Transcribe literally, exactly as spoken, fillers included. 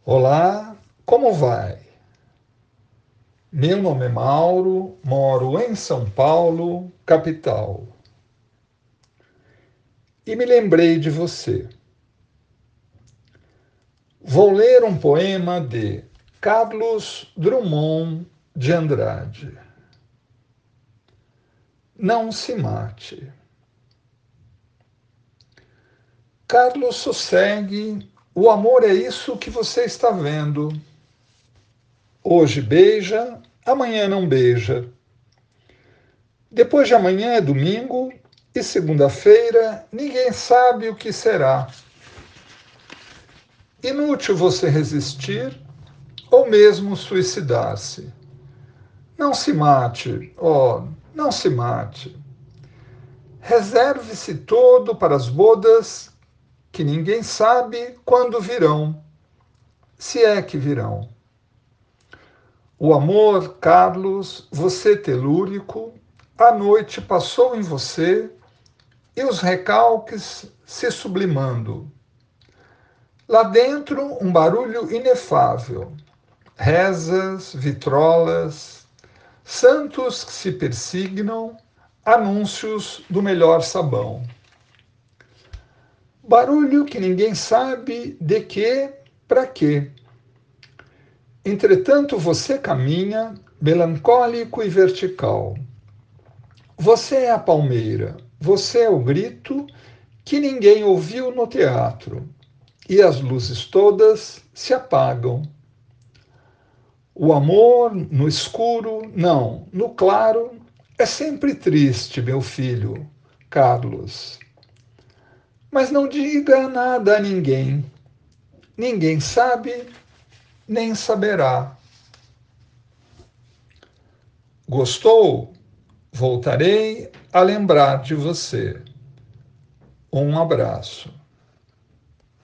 Olá, como vai? Meu nome é Mauro, moro em São Paulo, capital. E me lembrei de você. Vou ler um poema de Carlos Drummond de Andrade. Não se mate. Carlos, sossegue, o amor é isso que você está vendo. Hoje beija, amanhã não beija. Depois de amanhã é domingo e segunda-feira ninguém sabe o que será. Inútil você resistir ou mesmo suicidar-se. Não se mate, oh, não se mate. Reserve-se todo para as bodas que ninguém sabe quando virão, se é que virão. O amor, Carlos, você telúrico, a noite passou em você e os recalques se sublimando. Lá dentro, um barulho inefável, rezas, vitrolas, santos que se persignam, anúncios do melhor sabão. Barulho que ninguém sabe de que para quê. Entretanto, você caminha, melancólico e vertical. Você é a palmeira, você é o grito que ninguém ouviu no teatro, e as luzes todas se apagam. O amor no escuro, não, no claro, é sempre triste, meu filho, Carlos. Mas não diga nada a ninguém. Ninguém sabe, nem saberá. Gostou? Voltarei a lembrar de você. Um abraço.